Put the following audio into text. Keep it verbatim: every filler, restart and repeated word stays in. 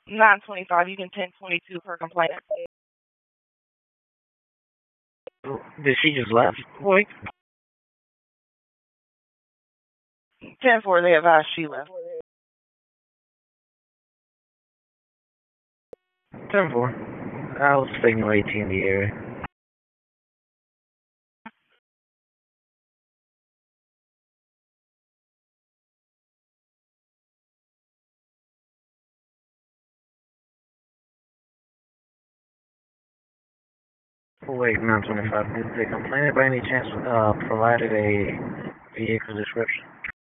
nine twenty-five, you can ten twenty-two per complaint. Did she just left? Wait. ten four, they advised she left. ten four. I was signal A T in the area. Wait, nine twenty-five. Did the complainant by any chance uh, provided a vehicle description?